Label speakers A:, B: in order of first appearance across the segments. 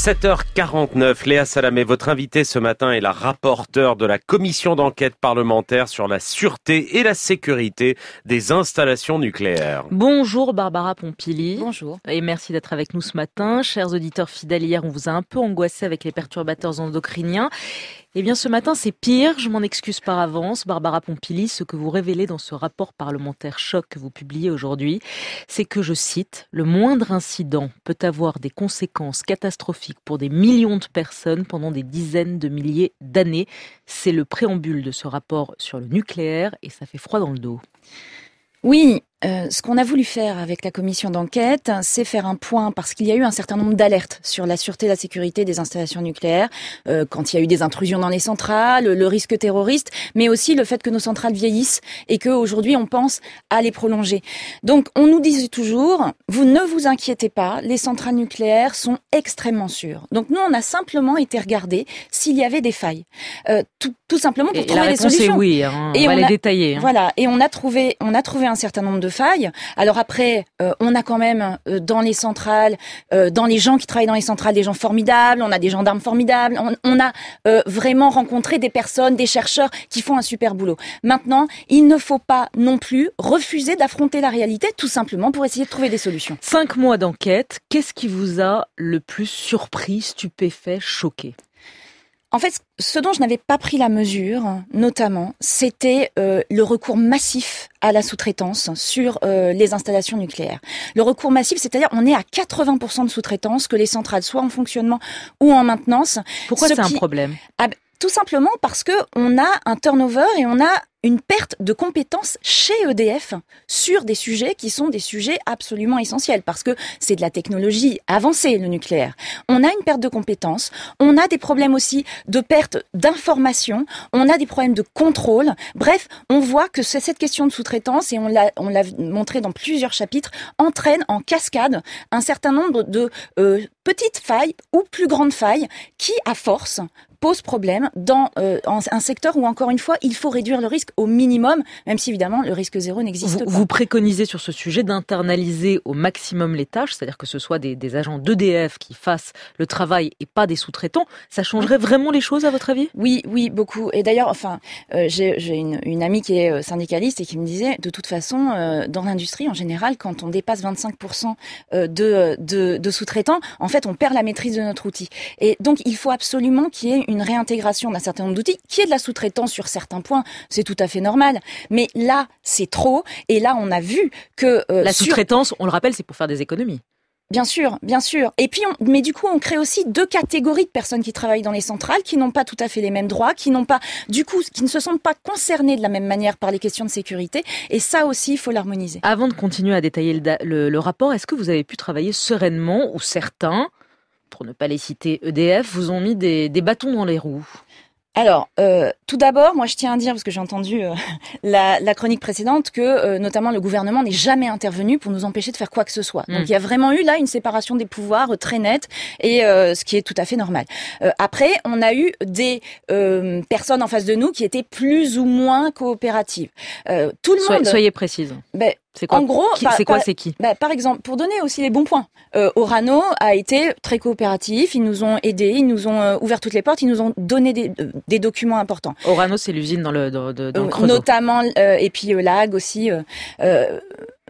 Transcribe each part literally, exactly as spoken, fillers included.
A: sept heures quarante-neuf, Léa Salamé, votre invitée ce matin est la rapporteure de la commission d'enquête parlementaire sur la sûreté et la sécurité des installations nucléaires.
B: Bonjour Barbara Pompili.
C: Bonjour.
B: Et merci d'être avec nous ce matin. Chers auditeurs fidèles, hier on vous a un peu angoissé avec les perturbateurs endocriniens. Eh bien ce matin c'est pire, je m'en excuse par avance. Barbara Pompili, ce que vous révélez dans ce rapport parlementaire choc que vous publiez aujourd'hui, c'est que, je cite, « Le moindre incident peut avoir des conséquences catastrophiques pour des millions de personnes pendant des dizaines de milliers d'années ». C'est le préambule de ce rapport sur le nucléaire et ça fait froid dans le dos.
C: Oui, euh, ce qu'on a voulu faire avec la commission d'enquête, c'est faire un point, parce qu'il y a eu un certain nombre d'alertes sur la sûreté et la sécurité des installations nucléaires, euh, quand il y a eu des intrusions dans les centrales, le risque terroriste, mais aussi le fait que nos centrales vieillissent et qu'aujourd'hui on pense à les prolonger. Donc on nous disait toujours, vous ne vous inquiétez pas, les centrales nucléaires sont extrêmement sûres. Donc nous on a simplement été regarder s'il y avait des failles, euh, tout, tout simplement pour
B: et
C: trouver
B: la
C: des solutions.
B: Est oui, hein, on
C: et
B: va
C: on
B: les
C: a,
B: détailler. Hein.
C: Voilà, et on a trouvé, on a trouvé un certain nombre de failles. Alors après, euh, on a quand même euh, dans les centrales, euh, dans les gens qui travaillent dans les centrales, des gens formidables, on a des gendarmes formidables, on, on a euh, vraiment rencontré des personnes, des chercheurs qui font un super boulot. Maintenant, il ne faut pas non plus refuser d'affronter la réalité, tout simplement pour essayer de trouver des solutions.
B: Cinq mois d'enquête, qu'est-ce qui vous a le plus surpris, stupéfait, choqué ?
C: En fait, ce dont je n'avais pas pris la mesure, notamment, c'était euh, le recours massif à la sous-traitance sur euh, les installations nucléaires. Le recours massif, c'est-à-dire on est à quatre-vingts pour cent de sous-traitance, que les centrales soient en fonctionnement ou en maintenance.
B: Pourquoi
C: Ce
B: c'est
C: qui...
B: un problème ?
C: ah, Tout simplement parce que on a un turnover et on a une perte de compétences chez E D F sur des sujets qui sont des sujets absolument essentiels, parce que c'est de la technologie avancée, le nucléaire. On a une perte de compétences, on a des problèmes aussi de perte d'informations, on a des problèmes de contrôle. Bref, on voit que c'est cette question de sous-traitance, et on l'a, on l'a montré dans plusieurs chapitres, entraîne en cascade un certain nombre de euh, petites failles ou plus grandes failles qui, à force, pose problème dans euh, un secteur où, encore une fois, il faut réduire le risque au minimum, même si, évidemment, le risque zéro n'existe
B: vous,
C: pas.
B: Vous préconisez sur ce sujet d'internaliser au maximum les tâches, c'est-à-dire que ce soit des, des agents d'E D F qui fassent le travail et pas des sous-traitants. Ça changerait vraiment les choses, à votre avis ? Oui,
C: oui, beaucoup. Et d'ailleurs, enfin, euh, j'ai, j'ai une, une amie qui est syndicaliste et qui me disait, de toute façon, euh, dans l'industrie, en général, quand on dépasse vingt-cinq pour cent de, de, de sous-traitants, en fait, on perd la maîtrise de notre outil. Et donc, il faut absolument qu'il y ait une réintégration d'un certain nombre d'outils, qui est de la sous-traitance sur certains points, c'est tout à fait normal. Mais là, c'est trop. Et là, on a vu que...
B: Euh, la sous-traitance, sur... on le rappelle, c'est pour faire des économies.
C: Bien sûr, bien sûr. Et puis, on, mais du coup, on crée aussi deux catégories de personnes qui travaillent dans les centrales, qui n'ont pas tout à fait les mêmes droits, qui n'ont pas, du coup, qui ne se sentent pas concernées de la même manière par les questions de sécurité. Et ça aussi, il faut l'harmoniser.
B: Avant de continuer à détailler le, le, le rapport, est-ce que vous avez pu travailler sereinement, ou certains, pour ne pas les citer, E D F, vous ont mis des, des bâtons dans les roues ?
C: Alors, euh, tout d'abord, moi je tiens à dire, parce que j'ai entendu euh, la, la chronique précédente, que euh, notamment le gouvernement n'est jamais intervenu pour nous empêcher de faire quoi que ce soit. Mmh. Donc il y a vraiment eu là une séparation des pouvoirs euh, très nette, et euh, ce qui est tout à fait normal. Euh, après, on a eu des euh, personnes en face de nous qui étaient plus ou moins coopératives. Euh, tout le
B: Soyez,
C: monde.
B: Soyez précise.
C: Ben,
B: C'est quoi,
C: en gros,
B: qui,
C: par,
B: c'est quoi,
C: par,
B: c'est qui
C: bah, Par exemple, pour donner aussi les bons points, euh, Orano a été très coopératif, ils nous ont aidés, ils nous ont euh, ouvert toutes les portes, ils nous ont donné des, euh, des documents importants.
B: Orano, c'est l'usine dans le, dans, dans le Creusot.
C: Notamment, euh, et puis euh, Lag aussi... Euh, euh,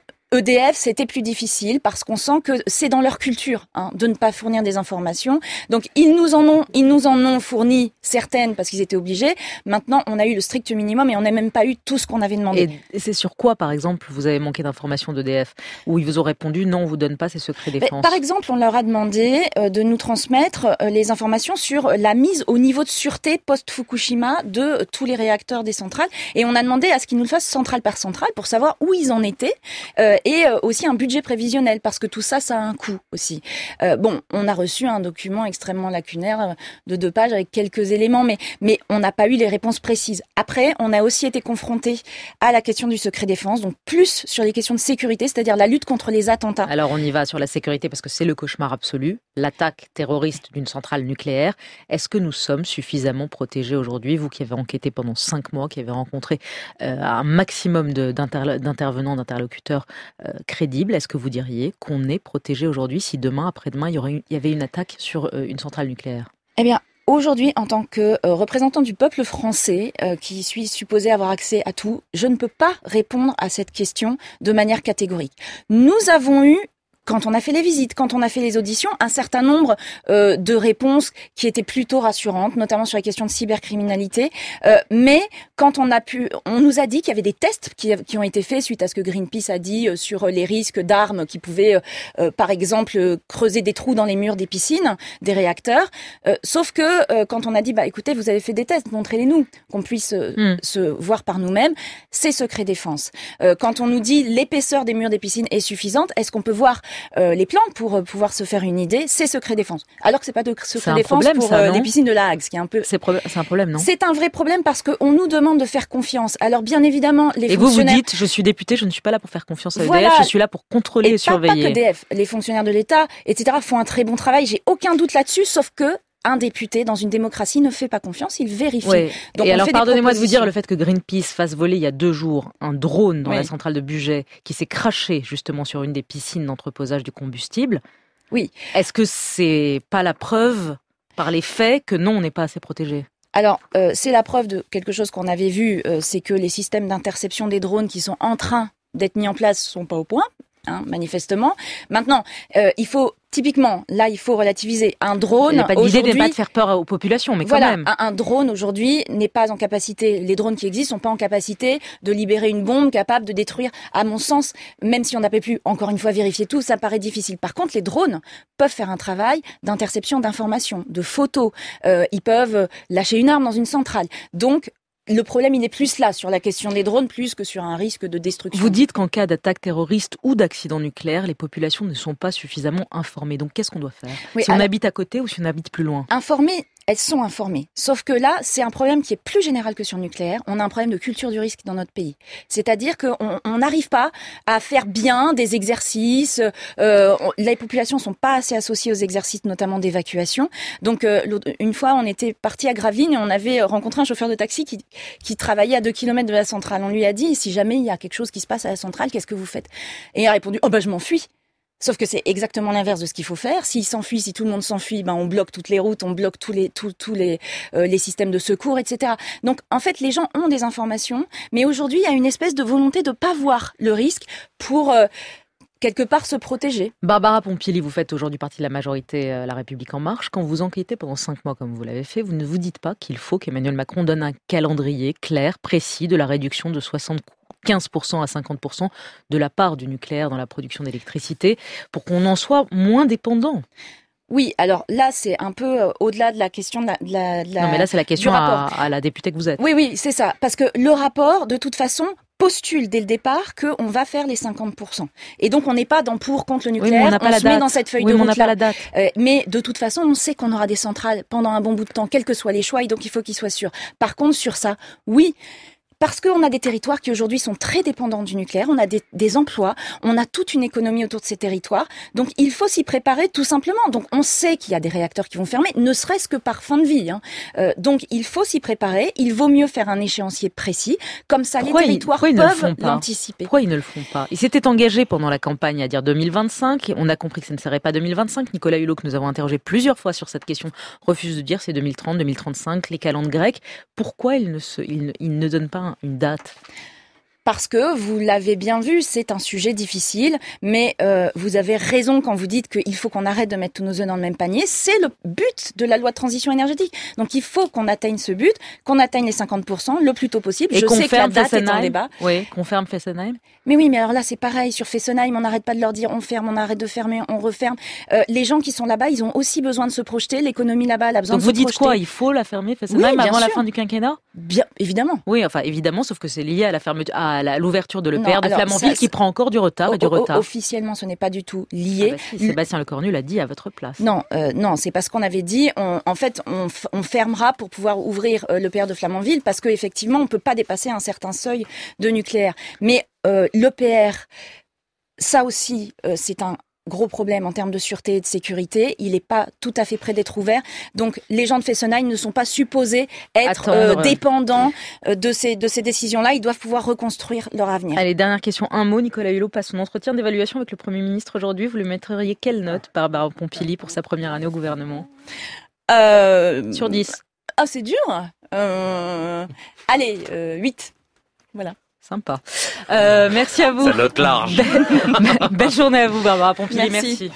C: E D F, c'était plus difficile parce qu'on sent que c'est dans leur culture hein, de ne pas fournir des informations. Donc ils nous en ont, ils nous en ont fourni certaines parce qu'ils étaient obligés. Maintenant, on a eu le strict minimum et on n'a même pas eu tout ce qu'on avait demandé.
B: Et, et c'est sur quoi, par exemple, vous avez manqué d'informations d'E D F où ils vous ont répondu non, on vous donne pas ces secrets défense.
C: Mais, par exemple, on leur a demandé euh, de nous transmettre euh, les informations sur la mise au niveau de sûreté post-Fukushima de euh, tous les réacteurs des centrales, et on a demandé à ce qu'ils nous le fassent centrale par centrale pour savoir où ils en étaient. Euh, et aussi un budget prévisionnel, parce que tout ça, ça a un coût aussi. Euh, bon, on a reçu un document extrêmement lacunaire de deux pages avec quelques éléments, mais, mais on n'a pas eu les réponses précises. Après, on a aussi été confronté à la question du secret défense, donc plus sur les questions de sécurité, c'est-à-dire la lutte contre les attentats.
B: Alors on y va sur la sécurité, parce que c'est le cauchemar absolu. l'attaque terroriste d'une centrale nucléaire. Est-ce que nous sommes suffisamment protégés aujourd'hui? Vous qui avez enquêté pendant cinq mois, qui avez rencontré euh, un maximum de, d'inter, d'intervenants, d'interlocuteurs euh, crédibles, est-ce que vous diriez qu'on est protégé aujourd'hui si demain, après-demain, il y, aurait une, il y avait une attaque sur euh, une centrale nucléaire?
C: Eh bien, aujourd'hui, en tant que euh, représentant du peuple français, euh, qui suis supposé avoir accès à tout, je ne peux pas répondre à cette question de manière catégorique. Nous avons eu, quand on a fait les visites, quand on a fait les auditions, un certain nombre euh, de réponses qui étaient plutôt rassurantes, notamment sur la question de cybercriminalité. Euh, mais quand on a pu, on nous a dit qu'il y avait des tests qui, qui ont été faits suite à ce que Greenpeace a dit euh, sur les risques d'armes qui pouvaient, euh, euh, par exemple, euh, creuser des trous dans les murs des piscines, des réacteurs. Euh, sauf que euh, quand on a dit, bah écoutez, vous avez fait des tests, montrez-les-nous, qu'on puisse euh, mm. se voir par nous-mêmes, c'est secret défense. Euh, quand on nous dit l'épaisseur des murs des piscines est suffisante, est-ce qu'on peut voir Euh, les plans pour euh, pouvoir se faire une idée, c'est secret défense. Alors que c'est pas de secret défense
B: problème,
C: pour
B: ça,
C: euh, les piscines de la Hague, ce qui est un peu.
B: C'est, pro- c'est un problème, non?
C: C'est un vrai problème parce que on nous demande de faire confiance. Alors bien évidemment, les
B: Et
C: fonctionnaires.
B: vous vous dites, je suis député, je ne suis pas là pour faire confiance à E D F,
C: voilà.
B: Je suis là pour contrôler et, et surveiller.
C: Pas, pas que E D F, les fonctionnaires de l'État, et cetera font un très bon travail. J'ai aucun doute là-dessus, sauf que un député dans une démocratie ne fait pas confiance, il vérifie.
B: Ouais.
C: Donc
B: et
C: on
B: alors,
C: fait
B: pardonnez-moi de vous dire, le fait que Greenpeace fasse voler il y a deux jours un drone dans oui. la centrale de Bugey qui s'est craché justement sur une des piscines d'entreposage du combustible.
C: Oui.
B: Est-ce que c'est pas la preuve par les faits que non, on n'est pas assez protégé?
C: Alors, euh, c'est la preuve de quelque chose qu'on avait vu, euh, c'est que les systèmes d'interception des drones qui sont en train d'être mis en place sont pas au point. Hein, manifestement. Maintenant, euh, il faut typiquement, là, il faut relativiser. Un drone,
B: il n'y a pas d'idée
C: aujourd'hui,
B: de pas de faire peur aux populations, mais quand
C: voilà,
B: même.
C: Un, un drone aujourd'hui n'est pas en capacité. Les drones qui existent sont pas en capacité de libérer une bombe capable de détruire. À mon sens, même si on n'a pas pu encore une fois vérifier tout, ça paraît difficile. Par contre, les drones peuvent faire un travail d'interception d'informations, de photos. Euh, ils peuvent lâcher une arme dans une centrale. Donc le problème, il est plus là, sur la question des drones, plus que sur un risque de destruction.
B: Vous dites qu'en cas d'attaque terroriste ou d'accident nucléaire, les populations ne sont pas suffisamment informées. Donc, qu'est-ce qu'on doit faire? oui, Si alors, on habite à côté ou si on habite plus loin?
C: Informées, elles sont informées. Sauf que là, c'est un problème qui est plus général que sur le nucléaire. On a un problème de culture du risque dans notre pays. C'est-à-dire qu'on n'arrive pas à faire bien des exercices. Euh, on, les populations sont pas assez associées aux exercices, notamment d'évacuation. Donc, euh, une fois, on était parti à Gravelines et on avait rencontré un chauffeur de taxi qui, qui travaillait à deux kilomètres de la centrale. On lui a dit, si jamais il y a quelque chose qui se passe à la centrale, qu'est-ce que vous faites? Et il a répondu, oh ben je m'enfuis. Sauf que c'est exactement l'inverse de ce qu'il faut faire. S'il s'enfuit, si tout le monde s'enfuit, ben on bloque toutes les routes, on bloque tous les tous tous les euh, les systèmes de secours, et cetera. Donc en fait, les gens ont des informations, mais aujourd'hui, il y a une espèce de volonté de pas voir le risque pour euh, quelque part se protéger.
B: Barbara Pompili, vous faites aujourd'hui partie de la majorité euh, La République En Marche. Quand vous enquêtez pendant cinq mois, comme vous l'avez fait, vous ne vous dites pas qu'il faut qu'Emmanuel Macron donne un calendrier clair, précis de la réduction de soixante-quinze pour cent à cinquante pour cent de la part du nucléaire dans la production d'électricité pour qu'on en soit moins dépendant.
C: Oui, alors là, c'est un peu euh, au-delà de la question de la, de la, de la...
B: Non, mais là, c'est la question à, à la députée que vous êtes.
C: Oui, oui, c'est ça. Parce que le rapport, de toute façon, postule dès le départ qu'on va faire les cinquante pour cent. Et donc, on n'est pas dans pour, contre le nucléaire, oui, on, n'a pas on la se date. met dans cette feuille
B: oui,
C: de route-là.
B: On n'a pas la date.
C: Euh, mais de toute façon, on sait qu'on aura des centrales pendant un bon bout de temps, quels que soient les choix, et donc il faut qu'ils soient sûrs. Par contre, sur ça, oui... Parce qu'on a des territoires qui aujourd'hui sont très dépendants du nucléaire, on a des, des emplois, on a toute une économie autour de ces territoires, donc il faut s'y préparer tout simplement. Donc on sait qu'il y a des réacteurs qui vont fermer, ne serait-ce que par fin de vie. Hein. Euh, donc il faut s'y préparer, il vaut mieux faire un échéancier précis, comme ça pourquoi les territoires
B: ils,
C: peuvent l'anticiper.
B: Pourquoi ils ne le font pas? Ils s'étaient engagés pendant la campagne à dire deux mille vingt-cinq, on a compris que ça ne serait pas deux mille vingt-cinq. Nicolas Hulot, que nous avons interrogé plusieurs fois sur cette question, refuse de dire c'est deux mille trente, deux mille trente-cinq, les calendes grecques. Pourquoi ils ne, se, ils ne, ils ne donnent pas une date?
C: Parce que, vous l'avez bien vu, c'est un sujet difficile, mais euh, vous avez raison quand vous dites qu'il faut qu'on arrête de mettre tous nos œufs dans le même panier. C'est le but de la loi de transition énergétique. Donc il faut qu'on atteigne ce but, qu'on atteigne les cinquante pour cent le plus tôt possible.
B: Et
C: Je sais que la date
B: Fessenheim.
C: est en débat.
B: Oui, qu'on ferme Fessenheim.
C: Mais oui, mais alors là, c'est pareil. Sur Fessenheim, on n'arrête pas de leur dire on ferme, on arrête de fermer, on referme. Euh, les gens qui sont là-bas, ils ont aussi besoin de se projeter. L'économie là-bas, elle a besoin
B: Donc
C: de se projeter.
B: Donc vous dites quoi? Il faut la fermer, Fessenheim,
C: oui,
B: avant
C: sûr.
B: la fin du quinquennat?
C: Bien, évidemment.
B: Oui, enfin, évidemment, sauf que c'est lié à la fermeture, à la, l'ouverture de l'E P R de
C: alors,
B: Flamanville
C: ça,
B: qui prend encore du retard
C: o-
B: et du
C: o-
B: retard.
C: Officiellement, ce n'est pas du tout lié.
B: Ah bah si, Sébastien Lecornu l'a dit à votre place.
C: Non, euh, non, c'est parce qu'on avait dit, on, en fait, on, f- on fermera pour pouvoir ouvrir euh, l'E P R de Flamanville parce qu'effectivement, on peut pas dépasser un certain seuil de nucléaire. Mais euh, l'E P R, ça aussi, euh, c'est un gros problème en termes de sûreté et de sécurité. Il n'est pas tout à fait près d'être ouvert. Donc, les gens de Fessenheim ne sont pas supposés être euh, dépendants euh, de ces, de ces décisions-là. Ils doivent pouvoir reconstruire leur avenir.
B: Allez, dernière question. Un mot. Nicolas Hulot passe son entretien d'évaluation avec le Premier ministre aujourd'hui. Vous lui mettriez quelle note, Barbara Pompili, pour sa première année au gouvernement ?
C: euh...
B: Sur dix.
C: Ah, c'est dur. Euh... Allez, euh, huit. Voilà.
B: Sympa. Euh, merci à vous.
A: Ça note large.
B: Belle, belle journée à vous, Barbara Pompili.
C: Merci.
B: Merci.